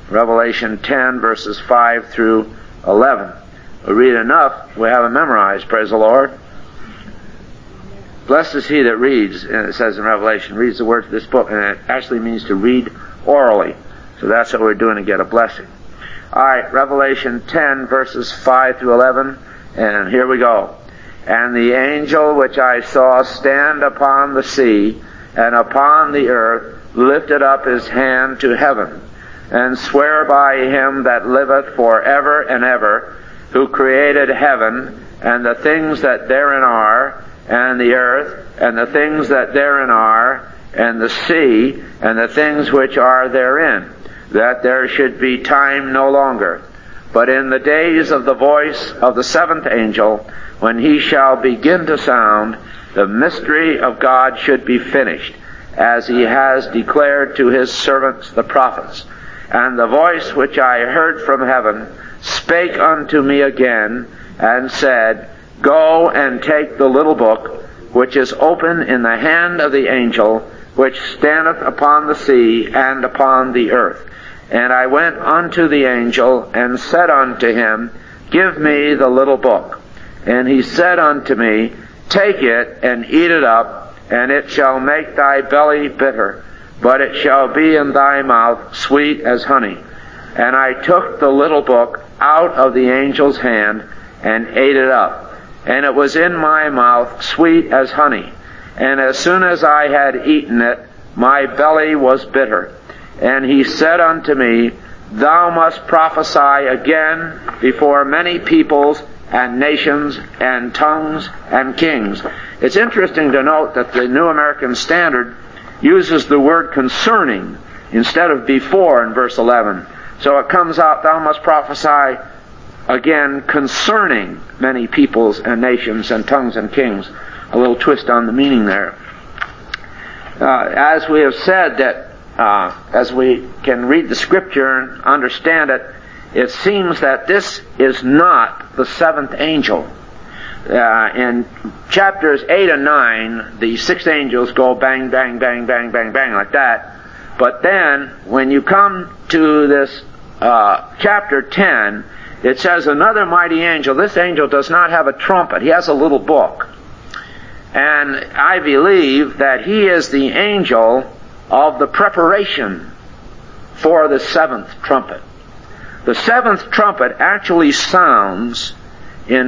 Revelation 10, verses 5 through 11. We read enough, we have it memorized, praise the Lord. Blessed is he that reads, and it says in Revelation, reads the words of this book, and it actually means to read orally. So that's what we're doing to get a blessing. Alright, Revelation 10, verses 5 through 11, and here we go. And the angel which I saw stand upon the sea and upon the earth lifted up his hand to heaven, and sware by him that liveth for ever and ever, who created heaven, and the things that therein are, and the earth, and the things that therein are, and the sea, and the things which are therein, that there should be time no longer. But in the days of the voice of the seventh angel, when he shall begin to sound, the mystery of God should be finished, as he has declared to his servants the prophets. And the voice which I heard from heaven spake unto me again, and said, Go and take the little book, which is open in the hand of the angel, which standeth upon the sea and upon the earth. And I went unto the angel, and said unto him, Give me the little book. And he said unto me, Take it, and eat it up, and it shall make thy belly bitter, but it shall be in thy mouth sweet as honey. And I took the little book out of the angel's hand, and ate it up. And it was in my mouth sweet as honey. And as soon as I had eaten it, my belly was bitter. And he said unto me, Thou must prophesy again before many peoples and nations and tongues and kings. It's interesting to note that the New American Standard uses the word concerning instead of before in verse 11. So it comes out, Thou must prophesy again concerning many peoples and nations and tongues and kings. A little twist on the meaning there. As we have said that as we can read the Scripture and understand it, it seems that this is not the seventh angel. In chapters 8 and 9, the six angels go bang, bang, bang, bang, bang, bang, like that. But then, when you come to this chapter 10, it says another mighty angel. This angel does not have a trumpet. He has a little book. And I believe that he is the angel of the preparation for the seventh trumpet. The seventh trumpet actually sounds in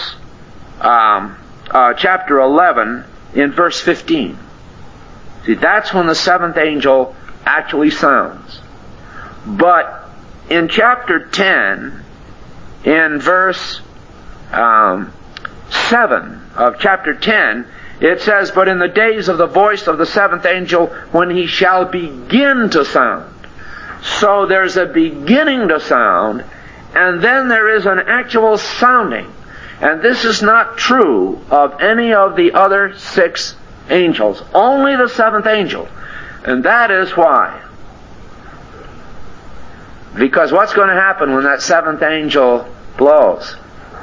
chapter 11, in verse 15. See, that's when the seventh angel actually sounds. But in chapter 10, in verse 7 of chapter 10, it says, But in the days of the voice of the seventh angel, when he shall begin to sound. So there's a beginning to sound, and then there is an actual sounding. And this is not true of any of the other six angels. Only the seventh angel. And that is why. Because what's going to happen when that seventh angel blows?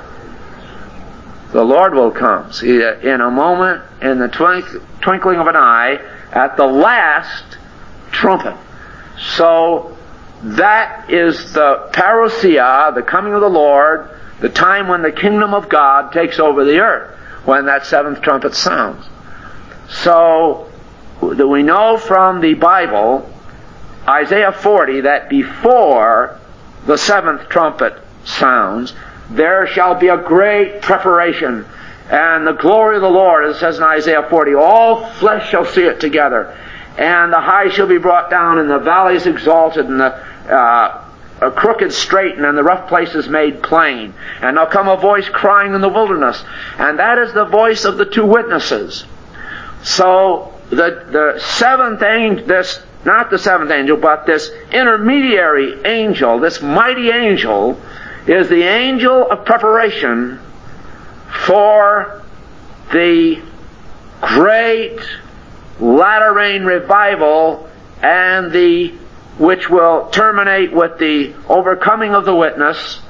The Lord will come. See, in a moment, in the twinkling of an eye, at the last trumpet. So, that is the parousia, the coming of the Lord, the time when the kingdom of God takes over the earth, when that seventh trumpet sounds. So, we know from the Bible, Isaiah 40, that before the seventh trumpet sounds, there shall be a great preparation, and the glory of the Lord, as it says in Isaiah 40, all flesh shall see it together, and the high shall be brought down, and the valleys exalted, and the crooked straightened, and the rough places made plain. And there'll come a voice crying in the wilderness, and that is the voice of the two witnesses. So the seventh angel, not the seventh angel, but this intermediary angel, this mighty angel, is the angel of preparation for the great latter rain revival, and which will terminate with the overcoming of the witness,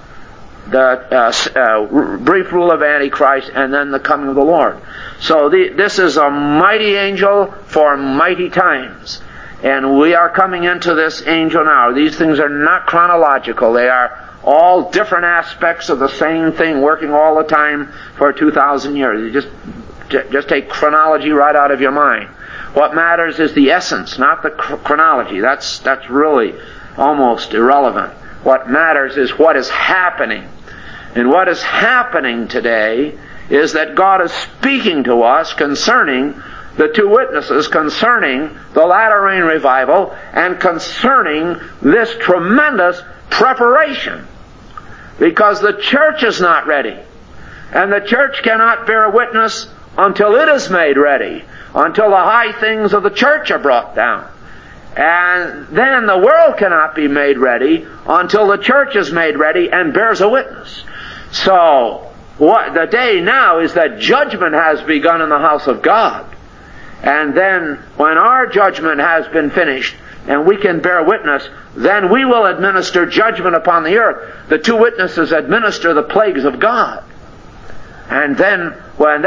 the brief rule of Antichrist, and then the coming of the Lord. So this is a mighty angel for mighty times. And we are coming into this angel now. These things are not chronological. They are all different aspects of the same thing working all the time for 2,000 years. You just take chronology right out of your mind. What matters is the essence, not the chronology. That's really almost irrelevant. What matters is what is happening. And what is happening today is that God is speaking to us concerning the two witnesses, concerning the latter rain revival, and concerning this tremendous preparation. Because the church is not ready. And the church cannot bear witness until it is made ready, until the high things of the church are brought down. And then the world cannot be made ready until the church is made ready and bears a witness. So, the day now is that judgment has begun in the house of God. And then, when our judgment has been finished, and we can bear witness, then we will administer judgment upon the earth. The two witnesses administer the plagues of God. And then, when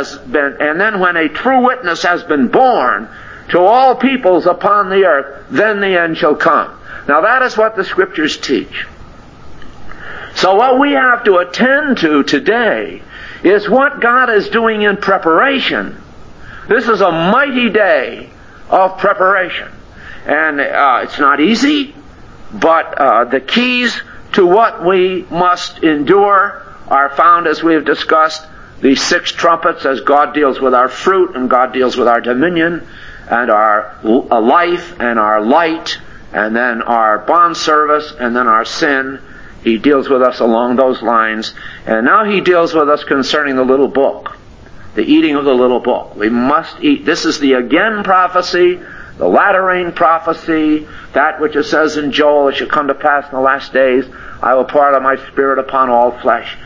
a true witness has been born to all peoples upon the earth, then the end shall come. Now that is what the Scriptures teach. So what we have to attend to today is what God is doing in preparation. This is a mighty day of preparation. And it's not easy, but the keys to what we must endure are found, as we have discussed, the 6 trumpets, as God deals with our fruit, and God deals with our dominion, and our life, and our light, and then our bond service, and then our sin. He deals with us along those lines. And now He deals with us concerning the little book, the eating of the little book. We must eat. This is the again prophecy, the latter rain prophecy, that which it says in Joel, it shall come to pass in the last days, I will pour out of my Spirit upon all flesh.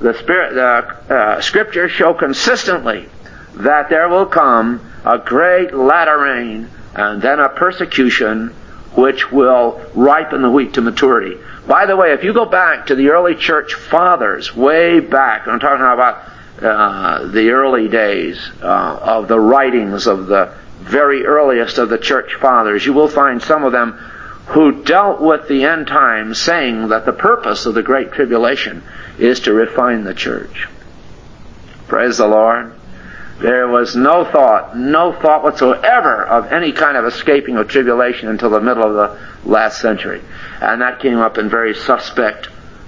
The Scriptures show consistently that there will come a great latter rain and then a persecution which will ripen the wheat to maturity. By the way, if you go back to the early church fathers, way back, I'm talking about the early days of the writings of the very earliest of the church fathers, you will find some of them who dealt with the end times, saying that the purpose of the Great Tribulation is to refine the church. Praise the Lord. There was no thought whatsoever of any kind of escaping of tribulation until the middle of the last century. And that came up in very suspect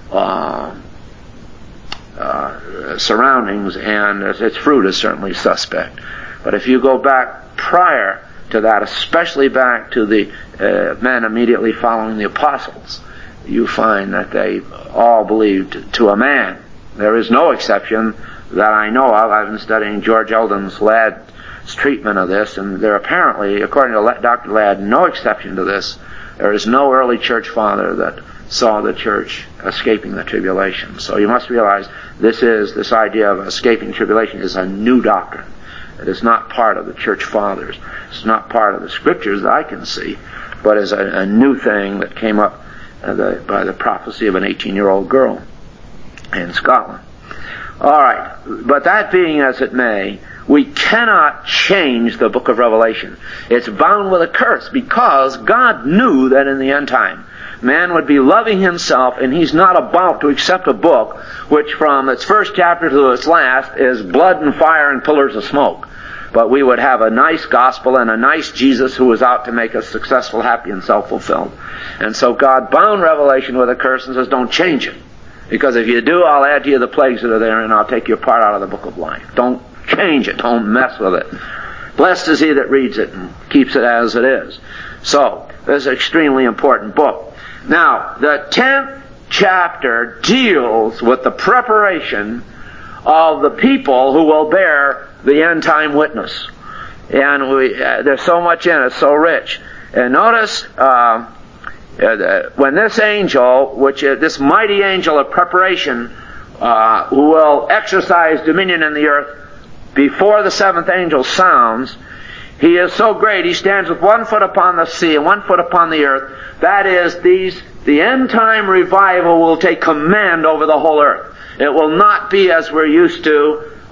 surroundings, and its fruit is certainly suspect. But if you go back prior to that, especially back to the men immediately following the apostles, you find that they all believed to a man. There is no exception that I know of. I've been studying George Eldon's Ladd's treatment of this, and there apparently, according to Dr. Ladd, no exception to this. There is no early church father that saw the church escaping the tribulation. So you must realize this idea of escaping tribulation is a new doctrine. It is not part of the church fathers. It's not part of the Scriptures that I can see, but is a new thing that came up by the prophecy of an 18-year-old girl in Scotland. All right, but that being as it may, we cannot change the book of Revelation. It's bound with a curse because God knew that in the end time man would be loving himself, and He's not about to accept a book which from its first chapter to its last is blood and fire and pillars of smoke. But we would have a nice gospel and a nice Jesus who was out to make us successful, happy, and self-fulfilled. And so God bound Revelation with a curse and says, don't change it. Because if you do, I'll add to you the plagues that are there, and I'll take your part out of the book of life. Don't change it. Don't mess with it. Blessed is he that reads it and keeps it as it is. So, this is an extremely important book. Now, the 10th chapter deals with the preparation of the people who will bear the end-time witness. And there's so much in it, so rich. And notice, when this angel, which is this mighty angel of preparation, who will exercise dominion in the earth before the 7th angel sounds, he is so great, he stands with 1 foot upon the sea and 1 foot upon the earth. That is, the end time revival will take command over the whole earth. It will not be as we're used to,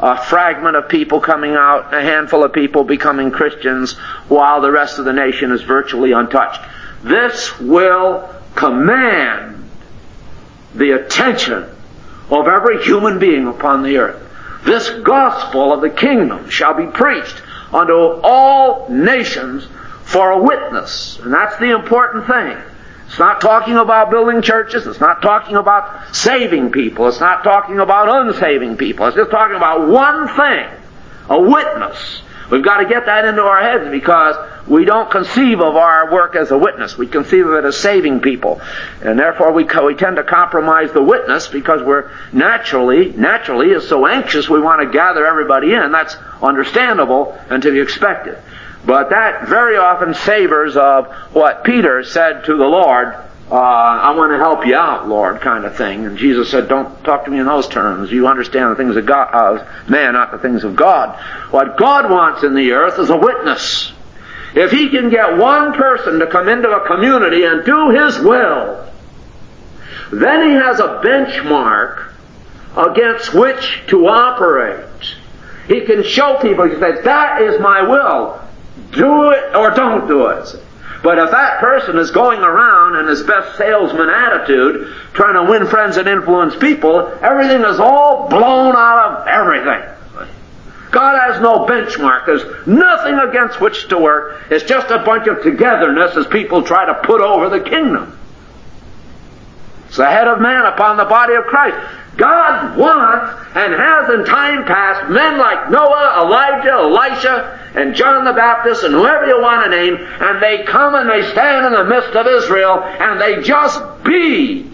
a fragment of people coming out, a handful of people becoming Christians, while the rest of the nation is virtually untouched. This will command the attention of every human being upon the earth. This gospel of the kingdom shall be preached unto all nations for a witness. And that's the important thing. It's not talking about building churches. It's not talking about saving people. It's not talking about unsaving people. It's just talking about one thing, a witness. We've got to get that into our heads, because we don't conceive of our work as a witness. We conceive of it as saving people. And therefore we tend to compromise the witness, because we're naturally is so anxious we want to gather everybody in. That's understandable and to be expected. But that very often savors of what Peter said to the Lord, I want to help you out, Lord, kind of thing. And Jesus said, don't talk to me in those terms. You understand the things of God, of man, not the things of God. What God wants in the earth is a witness. If He can get one person to come into a community and do His will, then He has a benchmark against which to operate. He can show people, He says, that is my will. Do it or don't do it. But if that person is going around in his best salesman attitude, trying to win friends and influence people, everything is all blown out of everything. God has no benchmark. There's nothing against which to work. It's just a bunch of togetherness as people try to put over the kingdom. It's the head of man upon the body of Christ. God wants and has in time past men like Noah, Elijah, Elisha, and John the Baptist, and whoever you want to name, and they come and they stand in the midst of Israel, and they just be.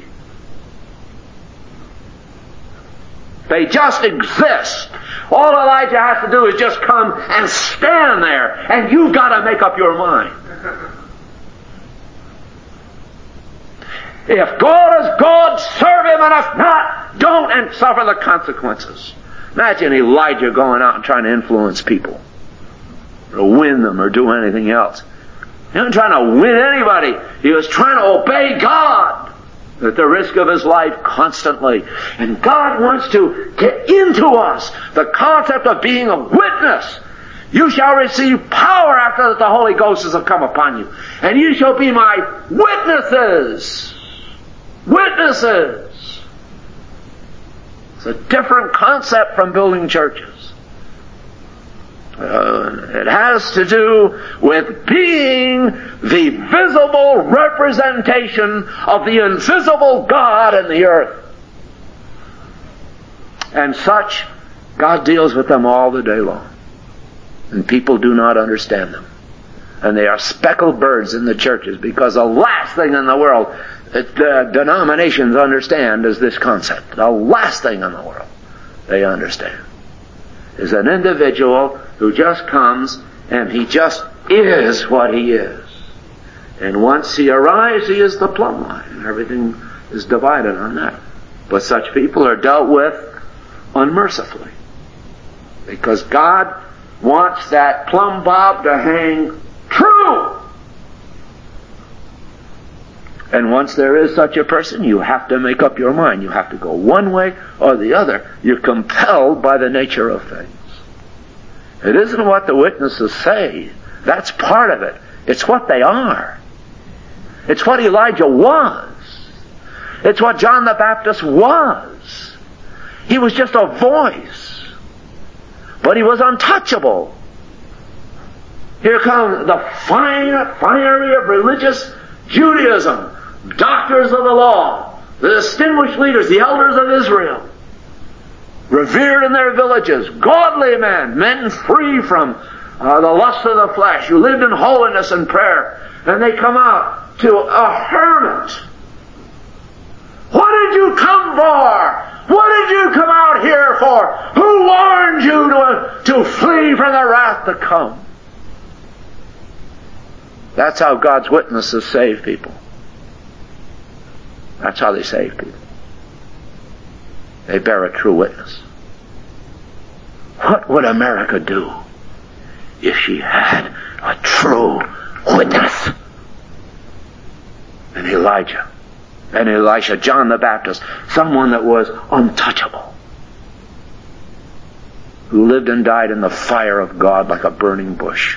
They just exist. All Elijah has to do is just come and stand there, and you've got to make up your mind. If God is God, serve Him, and if not, don't, and suffer the consequences. Imagine Elijah going out and trying to influence people, or win them, or do anything else. He wasn't trying to win anybody. He was trying to obey God at the risk of his life constantly. And God wants to get into us the concept of being a witness. You shall receive power after that the Holy Ghost has come upon you. And you shall be my witnesses. Witnesses. It's a different concept from building churches. It has to do with being the visible representation of the invisible God in the earth. And such, God deals with them all the day long. And people do not understand them. And they are speckled birds in the churches, because the last thing in the world that the denominations understand is this concept. The last thing in the world they understand is an individual who just comes and he just is what he is. And once he arrives, he is the plumb line. Everything is divided on that. But such people are dealt with unmercifully, because God wants that plumb bob to hang true. And once there is such a person, you have to make up your mind. You have to go one way or the other. You're compelled by the nature of things. It isn't what the witnesses say. That's part of it. It's what they are. It's what Elijah was. It's what John the Baptist was. He was just a voice. But he was untouchable. Here comes the finery of religious Judaism, doctors of the law, the distinguished leaders, the elders of Israel, revered in their villages, godly men free from the lust of the flesh, who lived in holiness and prayer, and they come out to a hermit. What did you come for? What did you come out here for? Who warned you to flee from the wrath to come? That's how God's witnesses save people. That's how they save people. They bear a true witness. What would America do if she had a true witness? And Elijah and Elisha, John the Baptist, someone that was untouchable. who lived and died in the fire of God like a burning bush.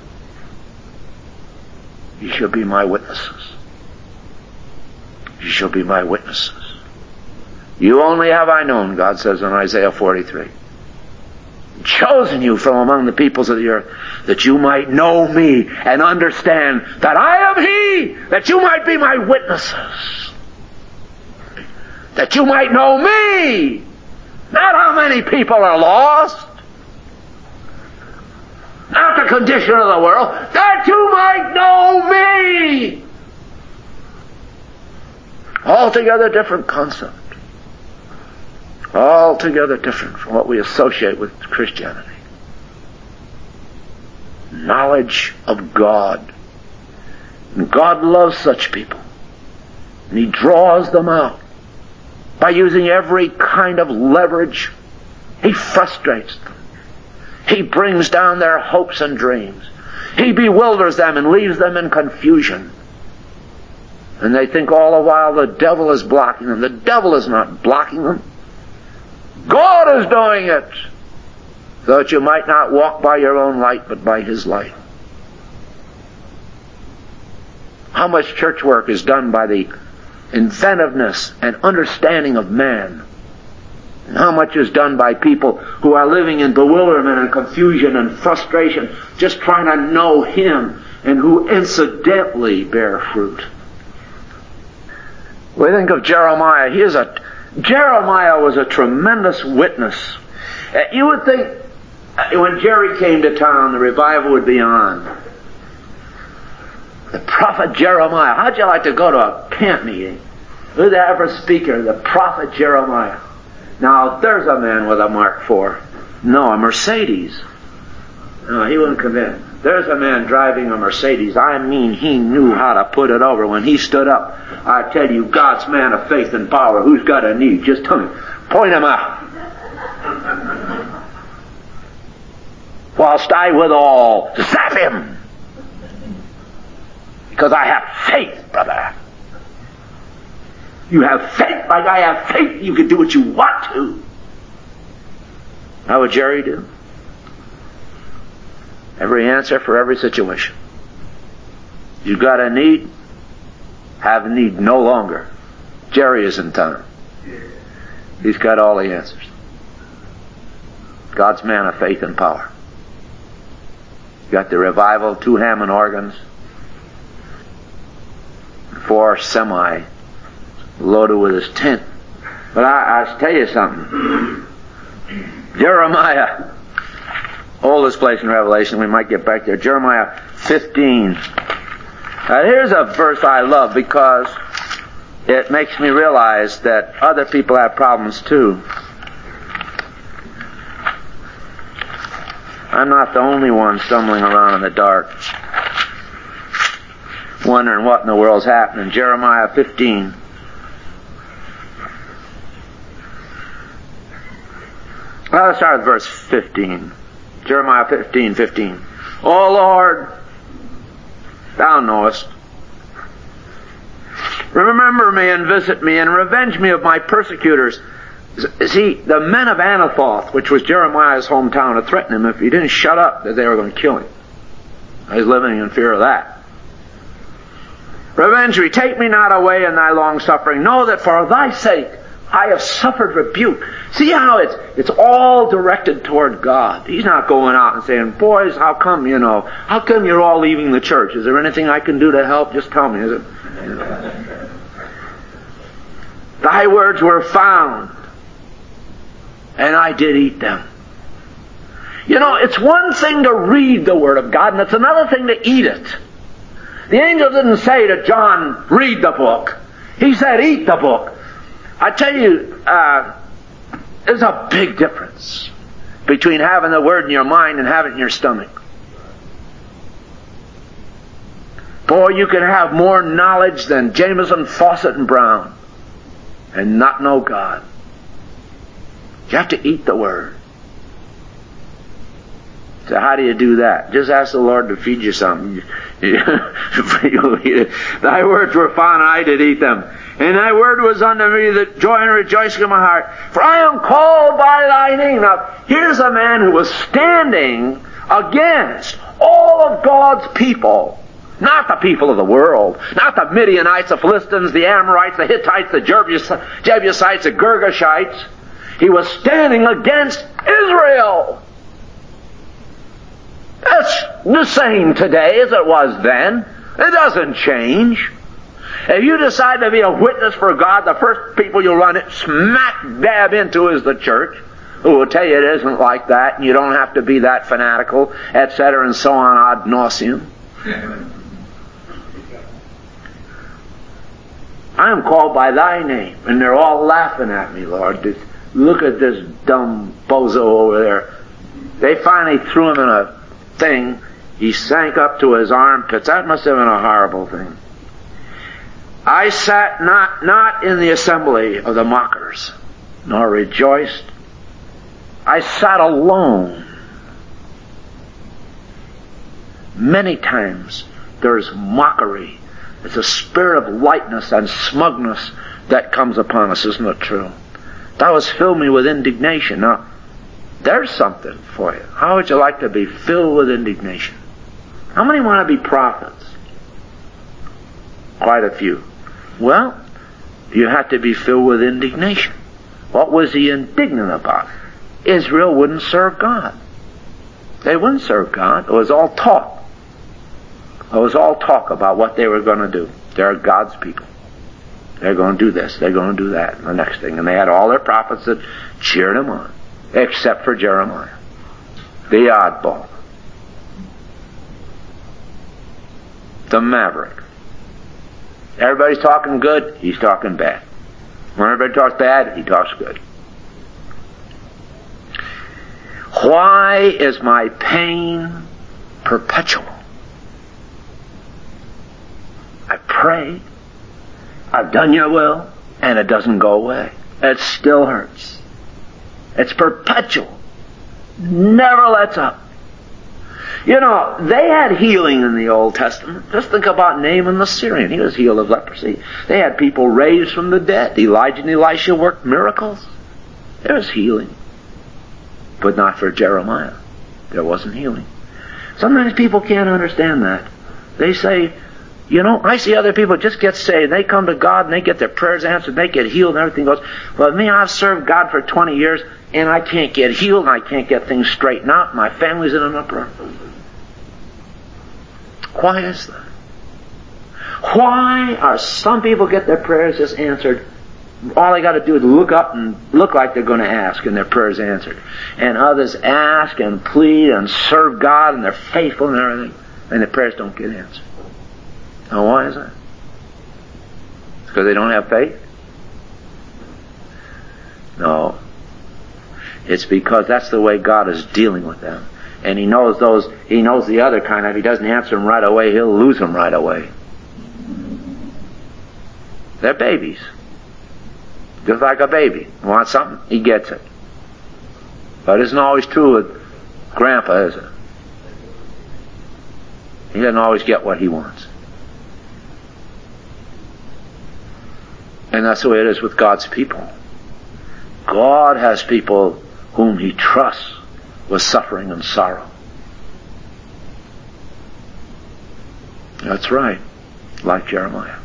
You shall be my witnesses. You shall be my witnesses. You only have I known, God says in Isaiah 43. Chosen you from among the peoples of the earth, that you might know me and understand that I am He, that you might be my witnesses. That you might know me. Not how many people are lost. Not the condition of the world. That you might know me. Altogether different concept. Altogether different from what we associate with Christianity. Knowledge of God. And God loves such people. And He draws them out by using every kind of leverage. He frustrates them. He brings down their hopes and dreams. He bewilders them and leaves them in confusion. And they think all the while the devil is blocking them. The devil is not blocking them. God is doing it, so that you might not walk by your own light, but by His light. How much church work is done by the inventiveness and understanding of man? And how much is done by people who are living in bewilderment and confusion and frustration, just trying to know Him, and who incidentally bear fruit? We think of Jeremiah. Jeremiah was a tremendous witness. You would think when Jerry came to town, the revival would be on. The prophet Jeremiah. How'd you like to go to a camp meeting? Who's the ever speaker? The prophet Jeremiah. Now, there's a man with a Mark IV. No, a Mercedes. No, he wouldn't come in. There's a man driving a Mercedes. I mean, he knew how to put it over. When he stood up, I tell you, God's man of faith and power. Who's got a need? Just tell me. Point him out. Whilst I withal zap him. Because I have faith, brother. You have faith like I have faith. You can do what you want to. How would Jerry do? Every answer for every situation. You got a need? Have a need no longer. Jerry is in town. He's got all the answers. God's man of faith and power. Got the revival, 2 Hammond organs, 4 semi loaded with his tent. But I'll tell you something. Jeremiah, oldest place in Revelation, we might get back there. Jeremiah 15. Now here's a verse I love because it makes me realize that other people have problems too. I'm not the only one stumbling around in the dark, wondering what in the world's happening. Jeremiah 15. Well, let's start with verse 15. Jeremiah 15:15. O Lord, Thou knowest. Remember me and visit me and revenge me of my persecutors. See, the men of Anathoth, which was Jeremiah's hometown, had threatened him if he didn't shut up that they were going to kill him. He's living in fear of that. Revenge me, take me not away in thy long suffering. Know that for thy sake I have suffered rebuke. See how it's all directed toward God. He's not going out and saying, boys, how come you're all leaving the church? Is there anything I can do to help? Just tell me. Is it? Thy words were found, and I did eat them. It's one thing to read the Word of God, and it's another thing to eat it. The angel didn't say to John, read the book. He said, eat the book. I tell you, there's a big difference between having the Word in your mind and having it in your stomach. Boy, you can have more knowledge than Jameson, Fawcett, and Brown and not know God. You have to eat the Word. So how do you do that? Just ask the Lord to feed you something. Thy words were found, and I did eat them. And thy word was unto me the joy and rejoicing of my heart. For I am called by thy name. Now, here's a man who was standing against all of God's people. Not the people of the world. Not the Midianites, the Philistines, the Amorites, the Hittites, the Jebusites, the Girgashites. He was standing against Israel. That's the same today as it was then. It doesn't change. If you decide to be a witness for God, the first people you'll run it smack dab into is the church, who will tell you it isn't like that, and you don't have to be that fanatical, etc., and so on ad nauseum. I am called by thy name, and they're all laughing at me, Lord. Look at this dumb bozo over there. They finally threw him in a thing. He sank up to his armpits. That must have been a horrible thing. I sat not in the assembly of the mockers, nor rejoiced. I sat alone. Many times there's mockery. It's a spirit of lightness and smugness that comes upon us, isn't it true? That has filled me with indignation. Now, there's something for you. How would you like to be filled with indignation? How many want to be prophets? Quite a few. Well, you have to be filled with indignation. What was he indignant about? Israel wouldn't serve God. They wouldn't serve God. It was all talk. It was all talk about what they were going to do. They're God's people. They're going to do this. They're going to do that. And the next thing. And they had all their prophets that cheered them on. Except for Jeremiah. The oddball. The maverick. Everybody's talking good, he's talking bad. When everybody talks bad, he talks good. Why is my pain perpetual? I prayed, I've done your will, and it doesn't go away. It still hurts. It's perpetual. Never lets up. You know, they had healing in the Old Testament. Just think about Naaman the Syrian. He was healed of leprosy. They had people raised from the dead. Elijah and Elisha worked miracles. There was healing. But not for Jeremiah. There wasn't healing. Sometimes people can't understand that. They say, you know, I see other people just get saved. They come to God and they get their prayers answered. They get healed and everything goes. Well, me, I've served God for 20 years and I can't get healed and I can't get things straightened out. My family's in an uproar. Why is that? Why are some people get their prayers just answered? All they got to do is look up and look like they're going to ask and their prayers answered. And others ask and plead and serve God and they're faithful and everything. And their prayers don't get answered. Now why is that? It's because they don't have faith? No. It's because that's the way God is dealing with them. And He knows the other kind. If He doesn't answer them right away, He'll lose them right away. They're babies. Just like a baby. Wants something, he gets it. But it isn't always true with Grandpa, is it? He doesn't always get what he wants. And that's the way it is with God's people. God has people whom He trusts with suffering and sorrow. That's right, like Jeremiah.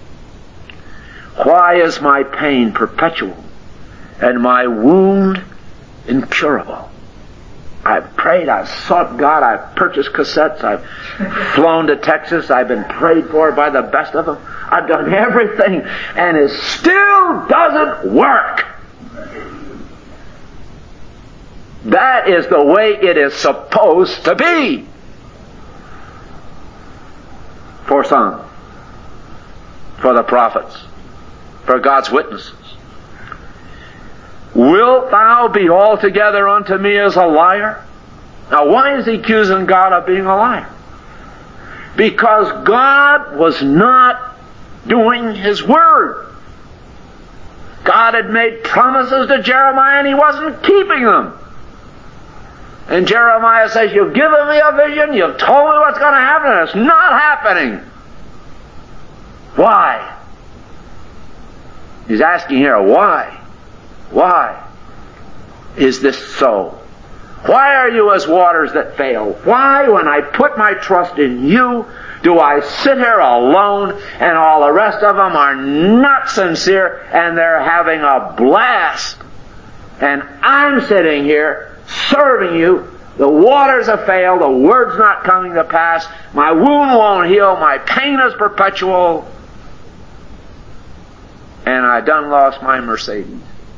Why is my pain perpetual and my wound incurable? I've prayed, I've sought God, I've purchased cassettes, I've flown to Texas, I've been prayed for by the best of them. I've done everything and it still doesn't work. That is the way it is supposed to be. For some. For the prophets. For God's witnesses. Wilt thou be altogether unto me as a liar? Now why is he accusing God of being a liar? Because God was not doing His word. God had made promises to Jeremiah and He wasn't keeping them. And Jeremiah says, you've given me a vision, you've told me what's going to happen, and it's not happening. Why? He's asking here, why? Why is this so? Why are you as waters that fail? Why, when I put my trust in you, do I sit here alone and all the rest of them are not sincere and they're having a blast? And I'm sitting here serving you. The waters have failed. The word's not coming to pass. My wound won't heal. My pain is perpetual. And I done lost my Mercedes.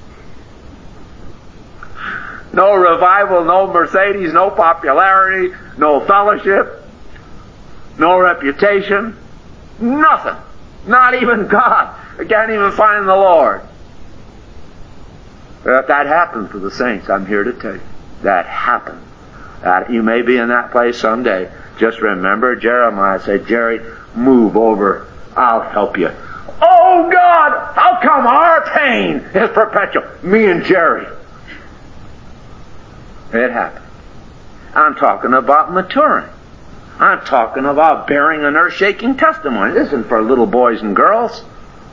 No revival, no Mercedes, no popularity, no fellowship, no reputation, nothing. Not even God. I can't even find the Lord. But if that happened to the saints, I'm here to tell you, that happened. That you may be in that place someday. Just remember, Jeremiah said, Jerry, move over. I'll help you. Oh God, how come our pain is perpetual? Me and Jerry. It happened. I'm talking about maturing. I'm talking about bearing an earth-shaking testimony. This isn't for little boys and girls.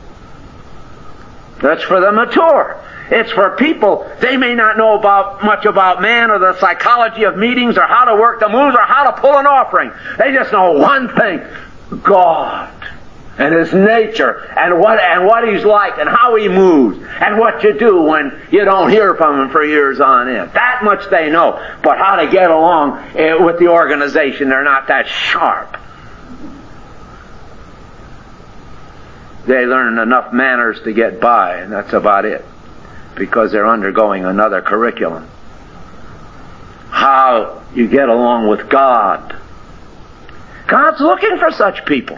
That's for the mature. It's for people, they may not know much about man or the psychology of meetings or how to work the moves or how to pull an offering. They just know one thing, God and His nature and what He's like and how He moves and what you do when you don't hear from Him for years on end. That much they know. But how to get along with the organization, they're not that sharp. They learn enough manners to get by, and that's about it. Because they're undergoing another curriculum. How you get along with God. God's looking for such people.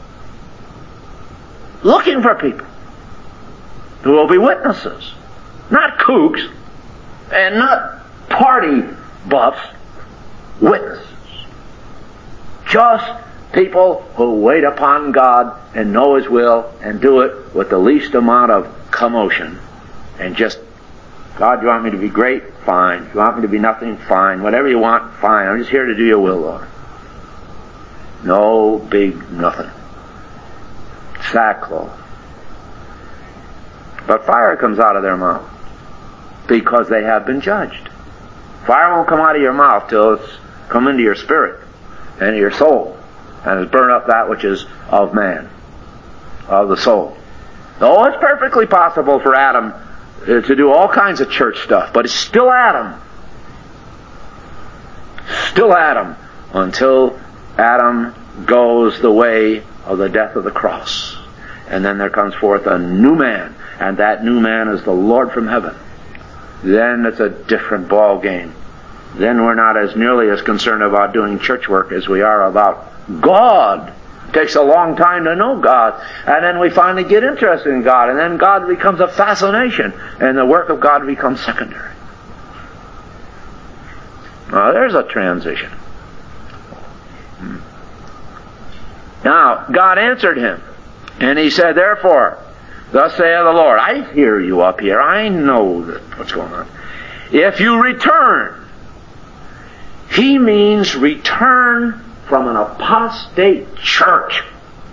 Looking for people who will be witnesses. Not kooks and not party buffs. Witnesses. Just people who wait upon God and know His will and do it with the least amount of commotion. And just, God, you want me to be great? Fine. You want me to be nothing? Fine. Whatever you want? Fine. I'm just here to do your will, Lord. No big nothing. Sackcloth. But fire comes out of their mouth because they have been judged. Fire won't come out of your mouth till it's come into your spirit and your soul and has burned up that which is of man, of the soul. Oh, it's perfectly possible for Adam to do all kinds of church stuff, but it's still Adam. Still Adam until Adam goes the way of the death of the cross. And then there comes forth a new man, and that new man is the Lord from heaven. Then it's a different ball game. Then we're not as nearly as concerned about doing church work as we are about God. It takes a long time to know God, and then we finally get interested in God, and then God becomes a fascination, and the work of God becomes secondary. Now, there's a transition. Now, God answered him, and He said, therefore, thus saith the Lord, I hear you up here. I know what's going on. If you return, He means return from an apostate church.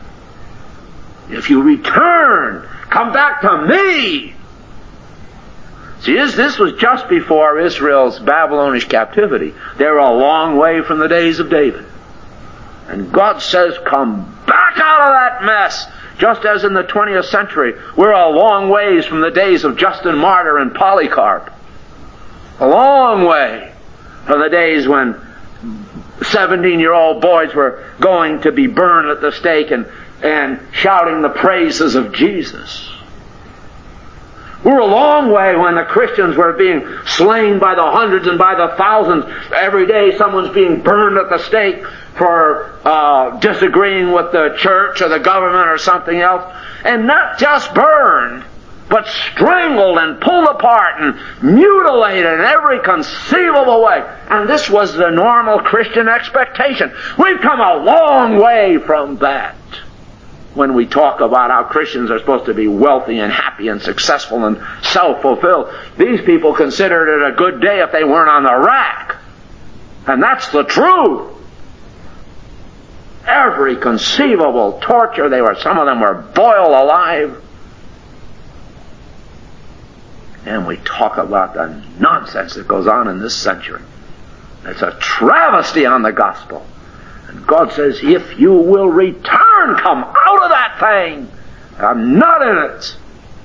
If you return, come back to me. See, this was just before Israel's Babylonish captivity. They were a long way from the days of David. And God says, come back out of that mess. Just as in the 20th century, we're a long ways from the days of Justin Martyr and Polycarp. A long way from the days when 17-year-old boys were going to be burned at the stake and shouting the praises of Jesus. We're a long way when the Christians were being slain by the hundreds and by the thousands. Every day someone's being burned at the stake for disagreeing with the church or the government or something else. And not just burned, but strangled and pulled apart and mutilated in every conceivable way. And this was the normal Christian expectation. We've come a long way from that. When we talk about how Christians are supposed to be wealthy and happy and successful and self-fulfilled, these people considered it a good day if they weren't on the rack. And that's the truth. Every conceivable torture, some of them were boiled alive. And we talk about the nonsense that goes on in this century. It's a travesty on the gospel. And God says, if you will return, come out of that thing. I'm not in it.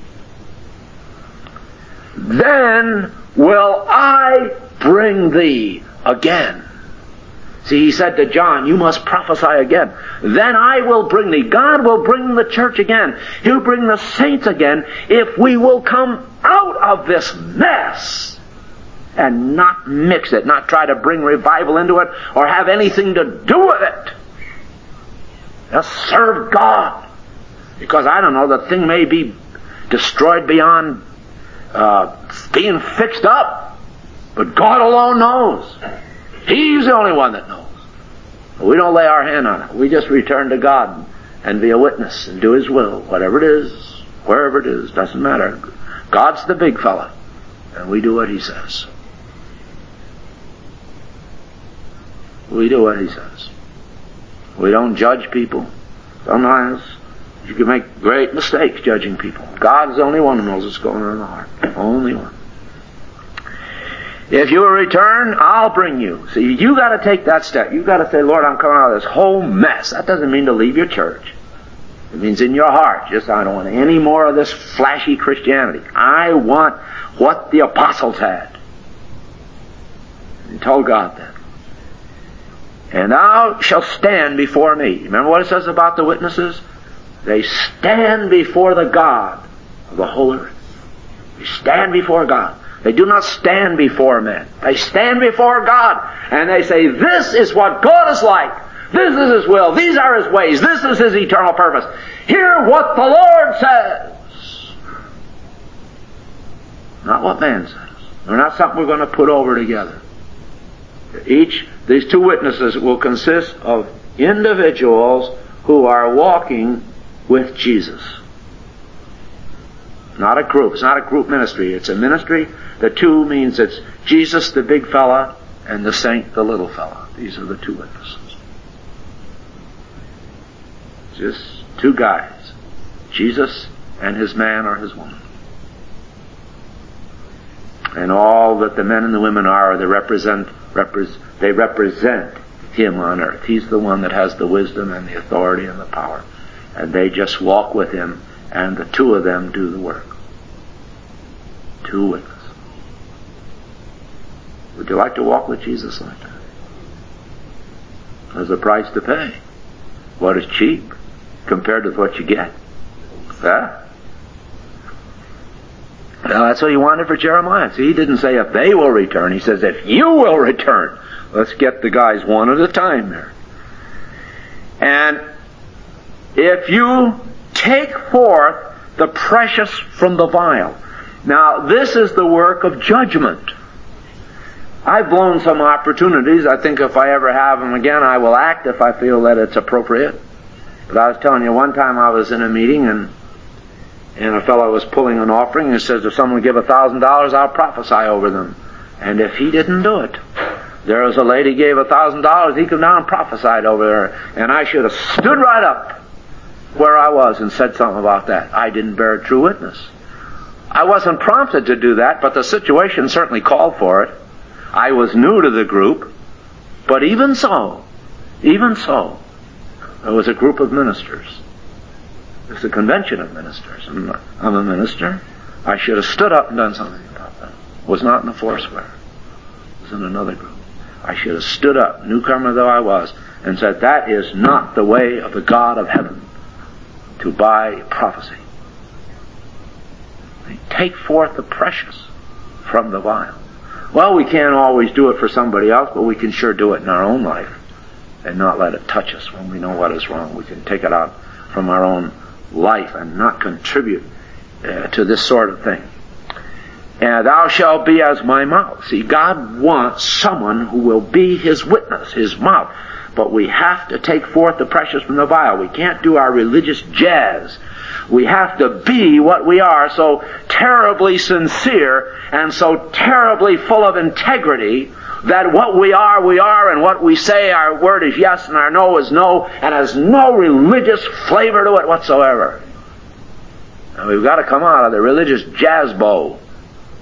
Then will I bring thee again. See, he said to John, you must prophesy again. Then I will bring thee. God will bring the church again. He'll bring the saints again if we will come out of this mess and not mix it, not try to bring revival into it or have anything to do with it. Just serve God. Because, I don't know, the thing may be destroyed beyond being fixed up. But God alone knows. He's the only one that knows. We don't lay our hand on it. We just return to God and be a witness and do His will. Whatever it is, wherever it is, doesn't matter. God's the big fella, and we do what He says. We do what He says. We don't judge people. Sometimes you can make great mistakes judging people. God's the only one who knows what's going on in the heart. Only one. If you will return, I'll bring you. See, you got to take that step. You got to say, Lord, I'm coming out of this whole mess. That doesn't mean to leave your church. It means in your heart, just I don't want any more of this flashy Christianity. I want what the apostles had. And told God that. And thou shalt stand before me. Remember what it says about the witnesses? They stand before the God of the whole earth. They stand before God. They do not stand before men. They stand before God. And they say, this is what God is like. This is His will. These are His ways. This is His eternal purpose. Hear what the Lord says. Not what man says. They're not something we're going to put over together. These two witnesses will consist of individuals who are walking with Jesus. Not a group. It's not a group ministry. It's a ministry. The two means it's Jesus, the big fella, and the saint, the little fella. These are the two witnesses. Just two guys. Jesus and His man or His woman. And all that the men and the women are, they represent Him on earth. He's the one that has the wisdom and the authority and the power. And they just walk with Him, and the two of them do the work. Two witnesses. Would you like to walk with Jesus like that? There's a price to pay. What is cheap compared with what you get? Huh? Now that's what He wanted for Jeremiah. See, He didn't say if they will return. He says if you will return. Let's get the guys one at a time there. And if you take forth the precious from the vile. Now, this is the work of judgment. I've blown some opportunities. I think if I ever have them again, I will act if I feel that it's appropriate. But I was telling you, one time I was in a meeting and a fellow was pulling an offering and says, if someone give $1,000, I'll prophesy over them. And if he didn't do it, there was a lady gave $1,000, he came down and prophesied over her. And I should have stood right up where I was and said something about that. I didn't bear true witness. I wasn't prompted to do that, but the situation certainly called for it. I was new to the group, but even so, there was a group of ministers. It's a convention of ministers. And I'm a minister. I should have stood up and done something about that. Was not in the Foursquare. It was in another group. I should have stood up, newcomer though I was, and said, that is not the way of the God of heaven, to buy prophecy. They take forth the precious from the vile. Well, we can't always do it for somebody else, but we can sure do it in our own life and not let it touch us when we know what is wrong. We can take it out from our own life and not contribute to this sort of thing. And thou shalt be as my mouth. See, God wants someone who will be His witness, His mouth. But we have to take forth the precious from the vile. We can't do our religious jazz. We have to be what we are, so terribly sincere and so terribly full of integrity that what we are, and what we say, our word is yes and our no is no, and has no religious flavor to it whatsoever. And we've got to come out of the religious jazz bowl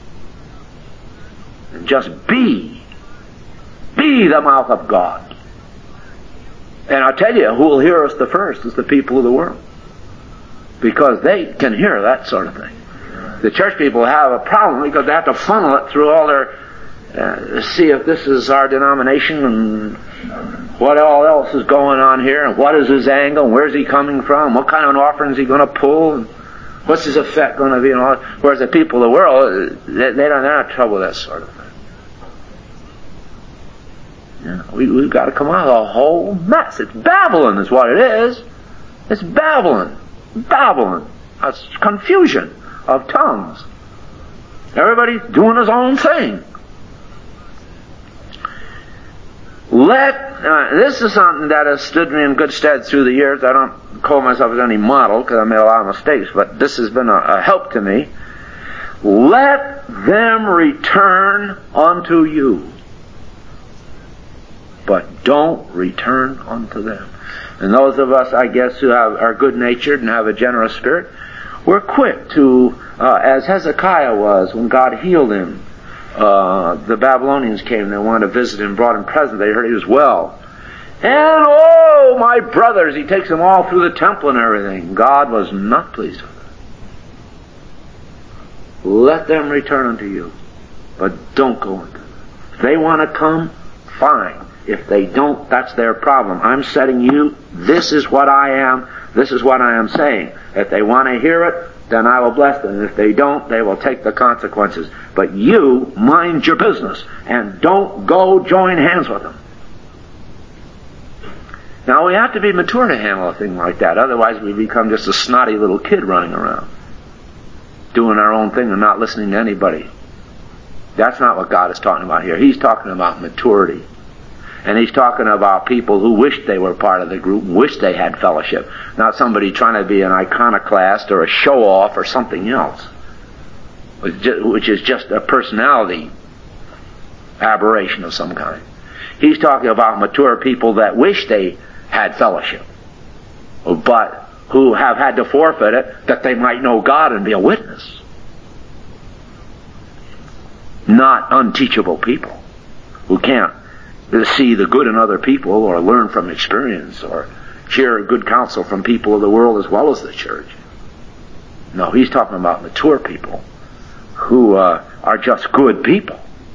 And just be the mouth of God. And I tell you, who will hear us the first is the people of the world. Because they can hear that sort of thing. The church people have a problem because they have to funnel it through all their, see if this is our denomination and what all else is going on here and what is his angle and where's he coming from, what kind of an offering is he going to pull and what's his effect going to be and all that. Whereas the people of the world, they're not trouble with that sort of thing. Yeah, we've got to come out of the whole mess. It's Babylon is what it is. It's Babylon. Babylon. It's confusion of tongues. Everybody's doing his own thing. This is something that has stood me in good stead through the years. I don't call myself as any model because I made a lot of mistakes, but this has been a help to me. Let them return unto you, but don't return unto them. And those of us, I guess, who are good-natured and have a generous spirit, we're quick to, as Hezekiah was when God healed him. The Babylonians came and they wanted to visit him, brought him presents. They heard he was well. And oh, my brothers, he takes them all through the temple and everything. God was not pleased with it. Let them return unto you, but don't go unto them. If they want to come, fine. If they don't, that's their problem. I'm setting you, this is what I am, this is what I am saying. If they want to hear it, then I will bless them. If they don't, they will take the consequences. But you mind your business and don't go join hands with them. Now we have to be mature to handle a thing like that. Otherwise we become just a snotty little kid running around, doing our own thing and not listening to anybody. That's not what God is talking about here. He's talking about maturity. And he's talking about people who wish they were part of the group, wish they had fellowship. Not somebody trying to be an iconoclast or a show-off or something else, which is just a personality aberration of some kind. He's talking about mature people that wish they had fellowship, but who have had to forfeit it that they might know God and be a witness. Not unteachable people who can't see the good in other people or learn from experience or hear good counsel from people of the world as well as the church. No, he's talking about mature people who are just good people.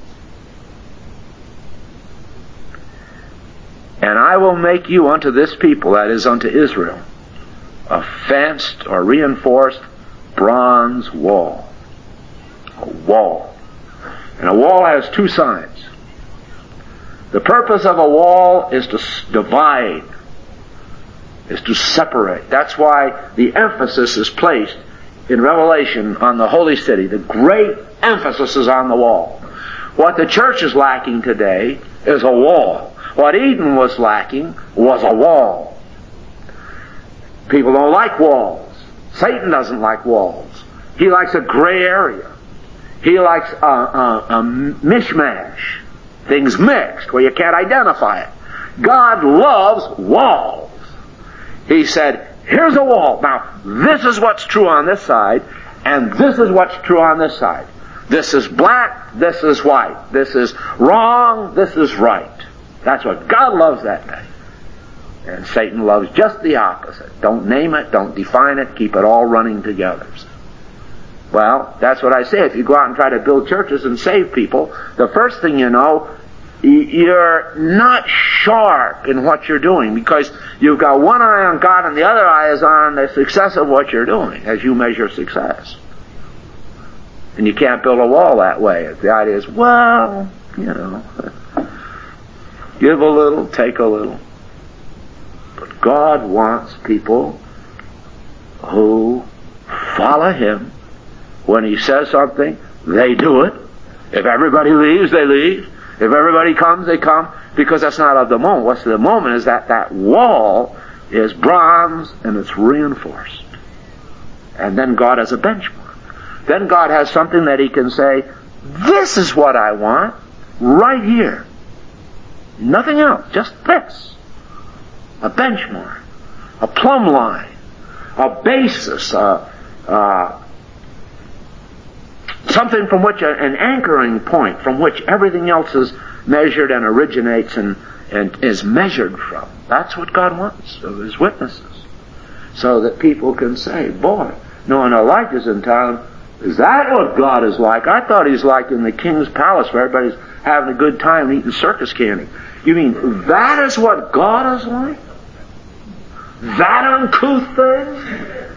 And I will make you unto this people, that is unto Israel, a fenced or reinforced bronze wall. A wall. And a wall has two sides. The purpose of a wall is to divide, is to separate. That's why the emphasis is placed in Revelation on the holy city. The great emphasis is on the wall. What the church is lacking today is a wall. What Eden was lacking was a wall. People don't like walls. Satan doesn't like walls. He likes a gray area. He likes a mishmash. Things mixed where you can't identify it. God loves walls. He said, here's a wall. Now, this is what's true on this side, and this is what's true on this side. This is black, this is white. This is wrong, this is right. That's what God loves that day. And Satan loves just the opposite. Don't name it, don't define it, keep it all running together. Well, that's what I say. If you go out and try to build churches and save people, the first thing you know, you're not sharp in what you're doing because you've got one eye on God and the other eye is on the success of what you're doing as you measure success. And you can't build a wall that way. The idea is, well, give a little, take a little. But God wants people who follow Him. When He says something, they do it. If everybody leaves, they leave. If everybody comes, they come. Because that's not of the moment. What's the moment is that wall is bronze and it's reinforced. And then God has a benchmark. Then God has something that He can say, this is what I want, right here. Nothing else, just this. A benchmark, a plumb line, a basis, something from which an anchoring point from which everything else is measured and originates and is measured from. That's what God wants of His witnesses. So that people can say, boy, no, Elijah's in town. Is that what God is like? I thought He's like in the king's palace where everybody's having a good time eating circus candy. You mean that is what God is like? That uncouth thing?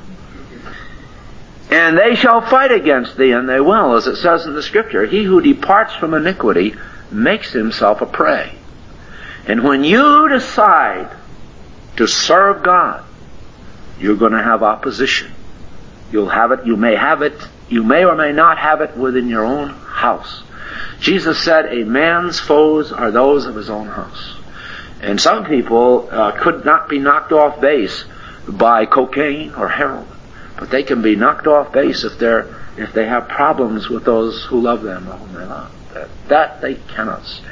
And they shall fight against thee, and they will, as it says in the Scripture. He who departs from iniquity makes himself a prey. And when you decide to serve God, you're going to have opposition. You'll have it, you may or may not have it within your own house. Jesus said, a man's foes are those of his own house. And some people could not be knocked off base by cocaine or heroin, but they can be knocked off base if they have problems with those who love them or whom they love. That they cannot stand.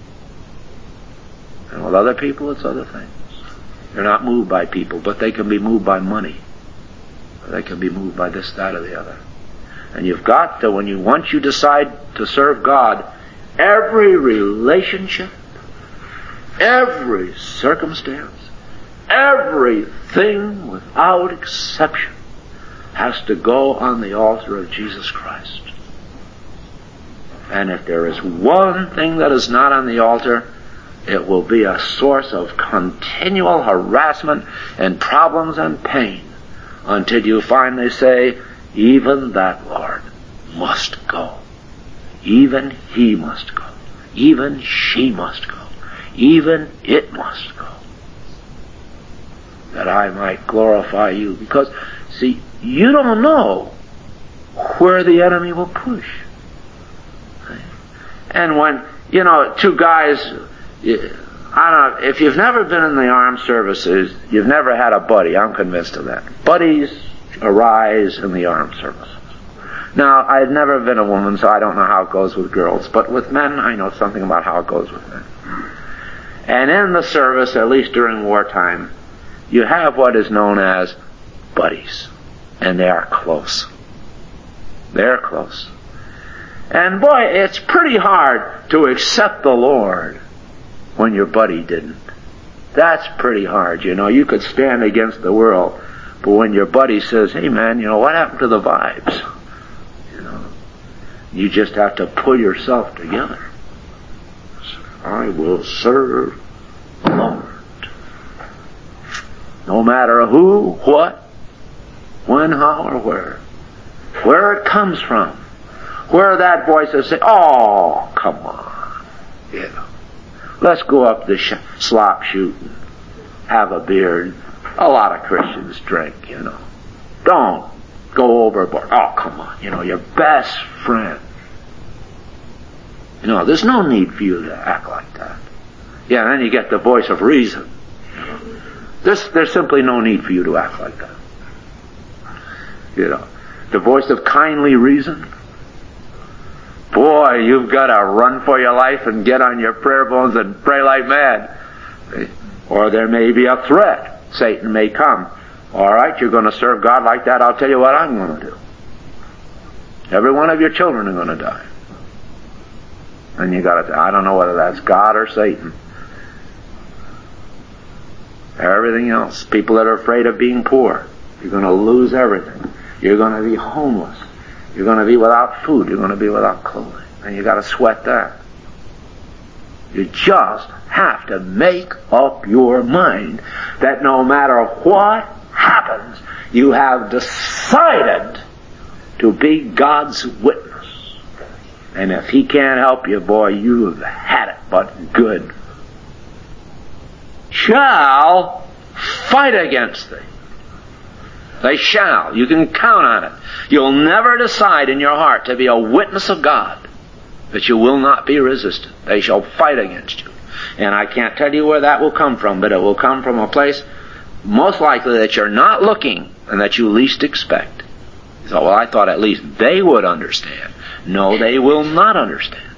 And with other people, it's other things. They're not moved by people, but they can be moved by money. They can be moved by this, that, or the other. And you've got to, once you decide to serve God, every relationship, every circumstance, everything without exception has to go on the altar of Jesus Christ. And if there is one thing that is not on the altar, it will be a source of continual harassment and problems and pain until you finally say, even that Lord must go. Even he must go. Even she must go. Even it must go. That I might glorify you. Because, see, you don't know where the enemy will push. And when, two guys, I don't know, if you've never been in the armed services, you've never had a buddy. I'm convinced of that. Buddies arise in the armed services. Now, I've never been a woman, so I don't know how it goes with girls. But with men, I know something about how it goes with men. And in the service, at least during wartime, you have what is known as buddies. And they are close. They're close. And boy, it's pretty hard to accept the Lord when your buddy didn't. That's pretty hard, You could stand against the world. But when your buddy says, hey man, what happened to the vibes? You just have to pull yourself together. I will serve the Lord. No matter who, what, when, how, or where. Where it comes from. Where that voice is saying, oh, come on. Let's go up the slop shoot and have a beer. A lot of Christians drink, Don't go overboard. Oh, come on. Your best friend. There's no need for you to act like that. Yeah, and then you get the voice of reason. There's simply no need for you to act like that. The voice of kindly reason. Boy, you've got to run for your life and get on your prayer bones and pray like mad. Or there may be a threat. Satan may come. All right, you're going to serve God like that. I'll tell you what I'm going to do. Every one of your children are going to die. And you got to, I don't know whether that's God or Satan. Everything else. People that are afraid of being poor. You're going to lose everything. You're going to be homeless. You're going to be without food. You're going to be without clothing. And you got to sweat that. You just have to make up your mind that no matter what happens, you have decided to be God's witness. And if He can't help you, boy, you've had it but good. Shall fight against thee. They shall. You can count on it. You'll never decide in your heart to be a witness of God that you will not be resisted. They shall fight against you. And I can't tell you where that will come from, but it will come from a place most likely that you're not looking and that you least expect. You thought, well, I thought at least they would understand. No, they will not understand.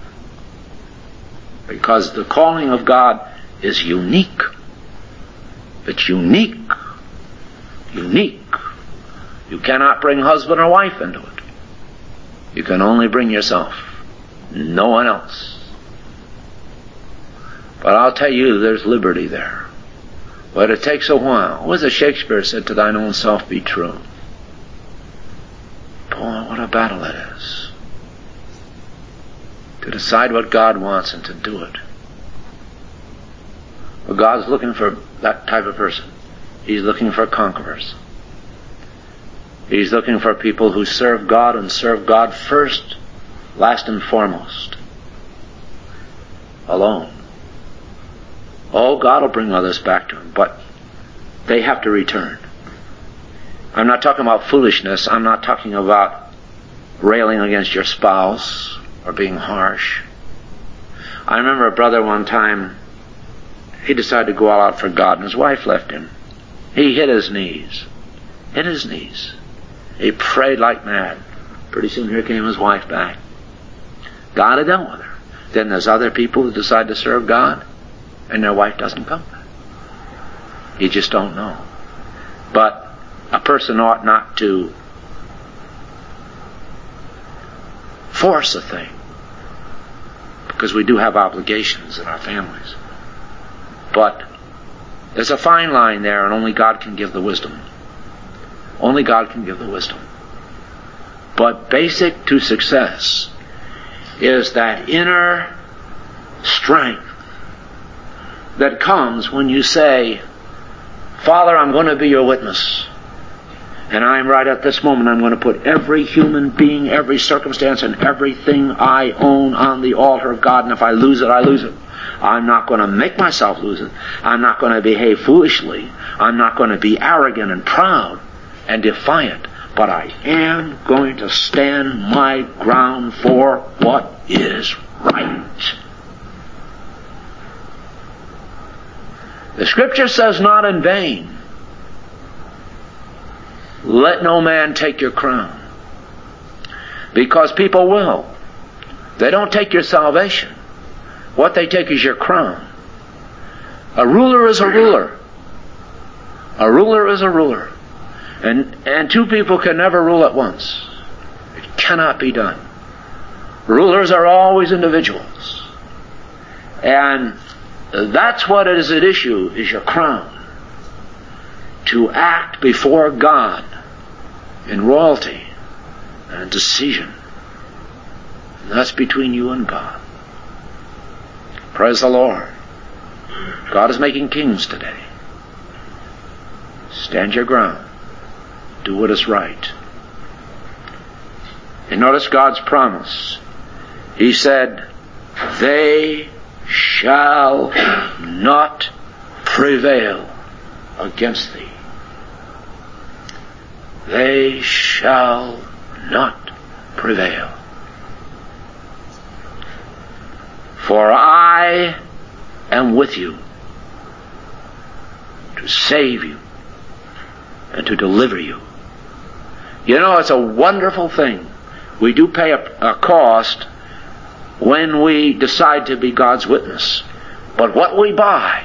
Because the calling of God is unique. It's unique. Unique. You cannot bring husband or wife into it. You can only bring yourself. No one else. But I'll tell you, there's liberty there. But it takes a while. What was it Shakespeare said? To thine own self be true. Boy, what a battle it is. To decide what God wants and to do it. Well, God's looking for that type of person. He's looking for conquerors. He's looking for people who serve God and serve God first, last and foremost. Alone. Oh, God will bring others back to Him, but they have to return. I'm not talking about foolishness. I'm not talking about railing against your spouse or being harsh. I remember a brother one time, he decided to go all out for God, and his wife left him. He hit his knees. Hit his knees. He prayed like mad. Pretty soon here came his wife back. God had dealt with her. Then there's other people who decide to serve God, and their wife doesn't come back. You just don't know. But a person ought not to force a thing, because we do have obligations in our families. But there's a fine line there, and only God can give the wisdom. Only God can give the wisdom. But basic to success is that inner strength that comes when you say, Father, I'm going to be your witness. And I'm right at this moment, I'm going to put every human being, every circumstance, and everything I own on the altar of God. And if I lose it, I lose it. I'm not going to make myself lose it. I'm not going to behave foolishly. I'm not going to be arrogant and proud and defiant. But I am going to stand my ground for what is right. The Scripture says, not in vain, let no man take your crown. Because people will. They don't take your salvation. What they take is your crown. A ruler is a ruler. A ruler is a ruler. And two people can never rule at once. It cannot be done. Rulers are always individuals. And that's what is at issue, is your crown. To act before God in royalty and decision. And that's between you and God. Praise the Lord. God is making kings today. Stand your ground. Do what is right. And notice God's promise. He said, they shall not prevail against thee. They shall not prevail. For I am with you to save you and to deliver you. You know, it's a wonderful thing. We do pay a cost when we decide to be God's witness. But what we buy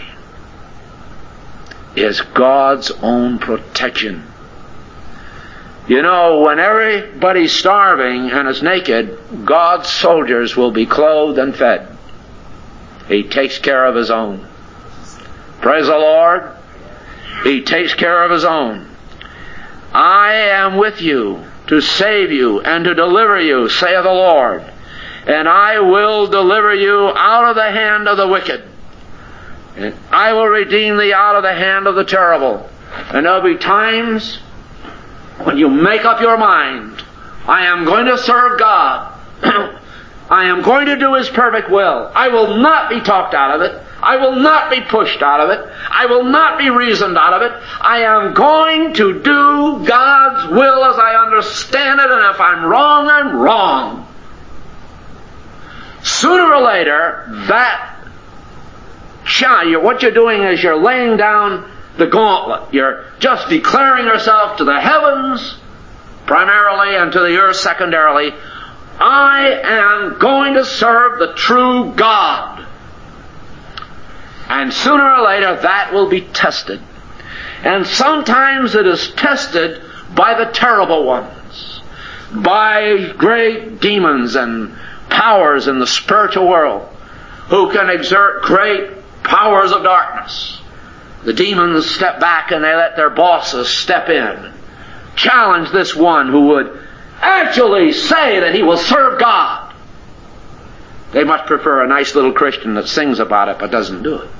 is God's own protection. You know, when everybody's starving and is naked, God's soldiers will be clothed and fed. He takes care of His own. Praise the Lord. He takes care of His own. I am with you to save you and to deliver you, saith the Lord. And I will deliver you out of the hand of the wicked. And I will redeem thee out of the hand of the terrible. And there'll be times when you make up your mind, I am going to serve God. I am going to do His perfect will. I will not be talked out of it. I will not be pushed out of it. I will not be reasoned out of it. I am going to do God's will as I understand it, and if I'm wrong, I'm wrong. Sooner or later, what you're doing is you're laying down the gauntlet. You're just declaring yourself to the heavens primarily and to the earth secondarily. I am going to serve the true God. And sooner or later that will be tested. And sometimes it is tested by the terrible ones. by great demons and powers in the spiritual world who can exert great powers of darkness. The demons step back and they let their bosses step in. Challenge this one who would actually say that he will serve God. They much prefer a nice little Christian that sings about it but doesn't do it.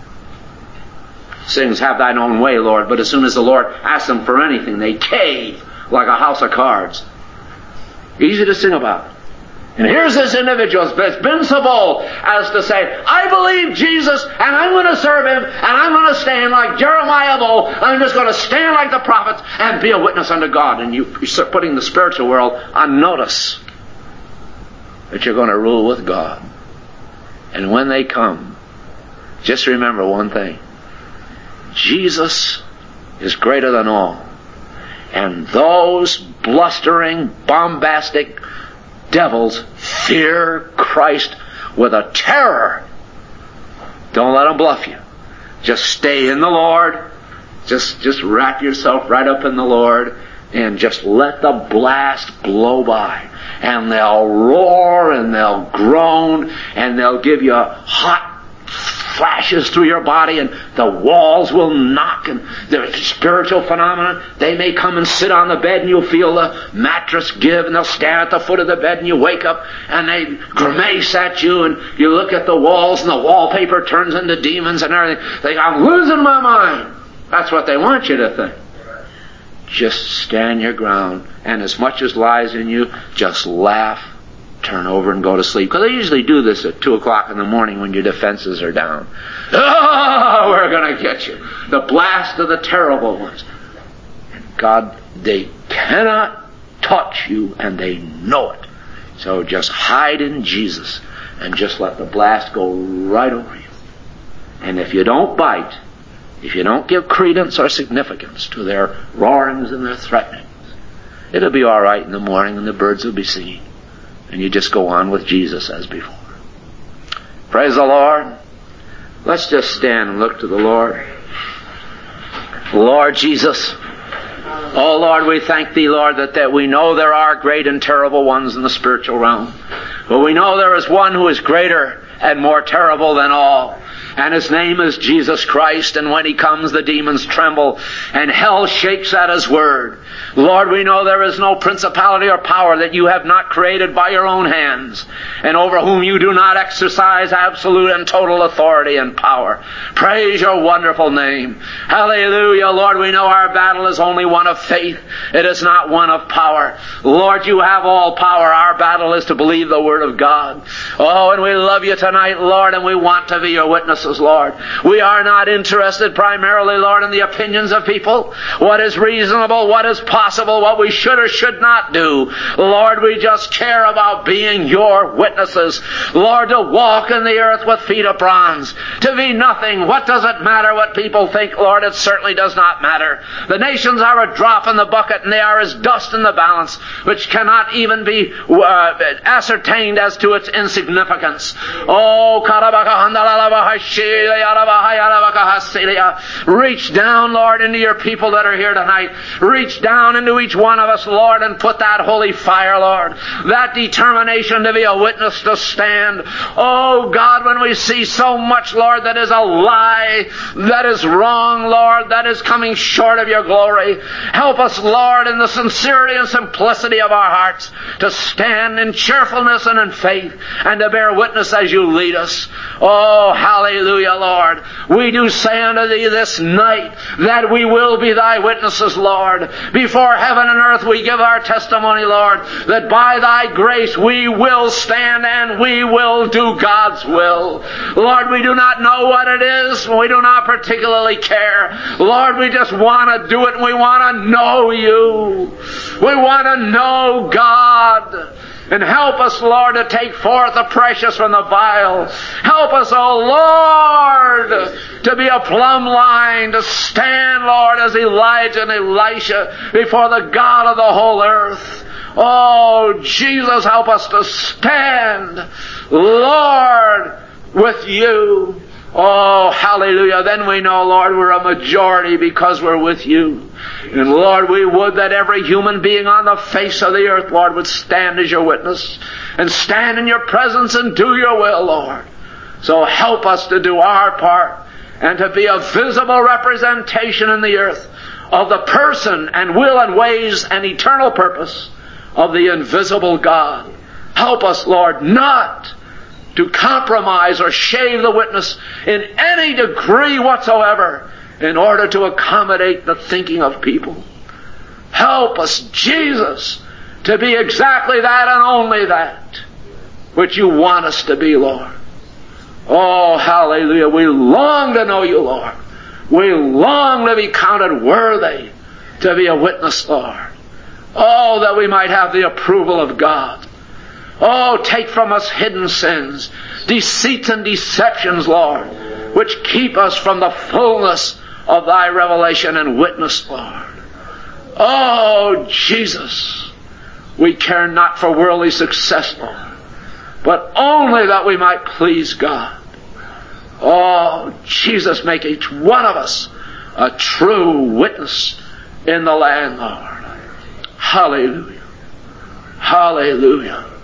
Sings, "Have thine own way, Lord," but as soon as the Lord asks them for anything, they cave like a house of cards. Easy to sing about. And here's this individual that's been so bold as to say, "I believe Jesus, and I'm going to serve Him, and I'm going to stand like Jeremiah of old. I'm just going to stand like the prophets and be a witness unto God." And you start putting the spiritual world on notice that you're going to rule with God. And when they come, just remember one thing. Jesus is greater than all. And those blustering, bombastic devils fear Christ with a terror. Don't let them bluff you. Just stay in the Lord. Just wrap yourself right up in the Lord and just let the blast blow by. And they'll roar and they'll groan and they'll give you hot flashes through your body, and the walls will knock, and the spiritual phenomenon. They may come and sit on the bed and you'll feel the mattress give, and they'll stand at the foot of the bed and you wake up and they grimace at you, and you look at the walls and the wallpaper turns into demons and everything. They go, "I'm losing my mind." That's what they want you to think. Just stand your ground, and as much as lies in you, just laugh, turn over and go to sleep. Because they usually do this at 2 o'clock in the morning when your defenses are down. "Oh, we're going to get you." The blast of the terrible ones. And God, they cannot touch you, and they know it. So just hide in Jesus and just let the blast go right over you. And if you don't bite, if you don't give credence or significance to their roarings and their threatenings, it'll be all right in the morning and the birds will be singing. And you just go on with Jesus as before. Praise the Lord. Let's just stand and look to the Lord. Lord Jesus. Oh Lord, we thank Thee, Lord, that we know there are great and terrible ones in the spiritual realm. But we know there is one who is greater and more terrible than all. And His name is Jesus Christ. And when He comes, the demons tremble and hell shakes at His word. Lord, we know there is no principality or power that You have not created by Your own hands, and over whom You do not exercise absolute and total authority and power. Praise Your wonderful name. Hallelujah. Lord, we know our battle is only one of faith. It is not one of power. Lord, You have all power. Our battle is to believe the Word of God. Oh, and we love You tonight, Lord, and we want to be Your witnesses, Lord. We are not interested primarily, Lord, in the opinions of people, what is reasonable, what is possible, what we should or should not do. Lord, we just care about being Your witnesses. Lord, to walk in the earth with feet of bronze, to be nothing. What does it matter what people think, Lord? It certainly does not matter. The nations are a drop in the bucket, and they are as dust in the balance, which cannot even be ascertained as to its insignificance. Oh, reach down, Lord, into Your people that are here tonight. Reach down into each one of us, Lord, and put that holy fire, Lord, that determination to be a witness, to stand. Oh, God, when we see so much, Lord, that is a lie, that is wrong, Lord, that is coming short of Your glory, help us, Lord, in the sincerity and simplicity of our hearts, to stand in cheerfulness and in faith, and to bear witness as You lead us. Oh, hallelujah, Lord. We do say unto Thee this night that we will be Thy witnesses, Lord. Before heaven and earth we give our testimony, Lord, that by Thy grace we will stand and we will do God's will. Lord, we do not know what it is. We do not particularly care. Lord, we just want to do it, and we want to know You. We want to know God. And help us, Lord, to take forth the precious from the vile. Help us, O Lord, to be a plumb line, to stand, Lord, as Elijah and Elisha before the God of the whole earth. Oh, Jesus, help us to stand, Lord, with You. Oh, hallelujah. Then we know, Lord, we're a majority because we're with you. And Lord, we would that every human being on the face of the earth, Lord, would stand as your witness and stand in your presence and do your will, Lord. So help us to do our part and to be a visible representation in the earth of the person and will and ways and eternal purpose of the invisible God. Help us, Lord, not to compromise or shave the witness in any degree whatsoever in order to accommodate the thinking of people. Help us, Jesus, to be exactly that and only that which you want us to be, Lord. Oh, hallelujah. We long to know you, Lord. We long to be counted worthy to be a witness, Lord. Oh, that we might have the approval of God. Oh, take from us hidden sins, deceits and deceptions, Lord, which keep us from the fullness of thy revelation and witness, Lord. Oh, Jesus, we care not for worldly success, Lord, but only that we might please God. Oh, Jesus, make each one of us a true witness in the land, Lord. Hallelujah. Hallelujah.